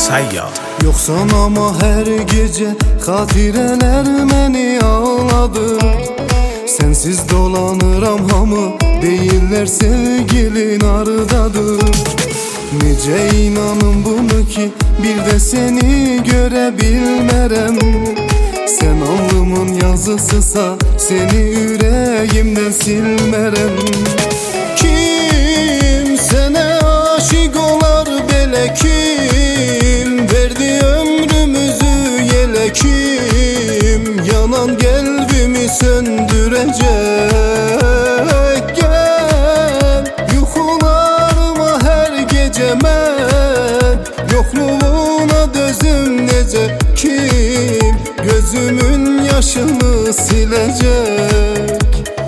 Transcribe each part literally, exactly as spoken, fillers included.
Səyyad. Yoksan ama her gece hatireler beni ağladı. Sensiz dolanıram hamı, değiller sevgilin ardadır. Nice inanın bunu ki bir de seni görebilmerem. Sen alnımın yazısısa seni yüreğimden silmerem. Kim sene aşık olar bele, kim verdi ömrümüzü yele, kim yanan kalbimi söndürecek. Gel yuxularıma her gece mən yokluğuna dözüm nece, kim gözümün yaşını silecek.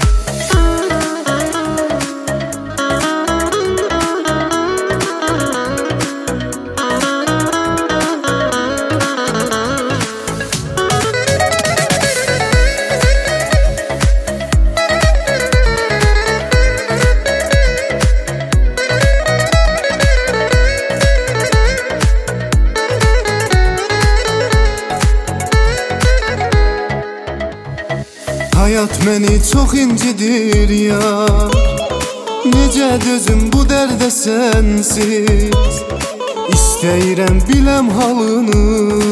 Hayat beni çok incidir ya, nece dözüm bu dərdə sensiz. İstəyirəm biləm halını,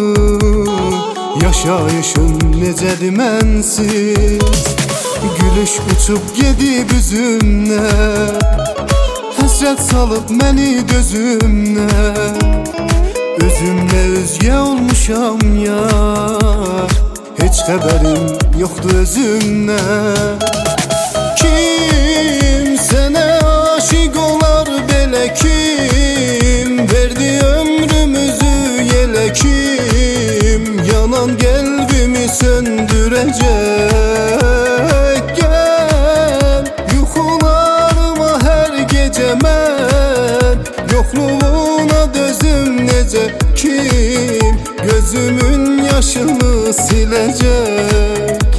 yaşayışın necədir mənsiz. Gülüş uçub gedib üzümlə, həsrət salıb məni dözümlə. Özümlə özgə olmuşam yar, hiç xəbərim yoxdur özümdən. Kim sənə aşık olar belə, kim verdi ömrümüzü yelə, kim yanan qəlbimi söndürəcek. Gəl yuxularıma hər gecə mən yokluğuna dözüm necə, kim gözümün yaşını silecek.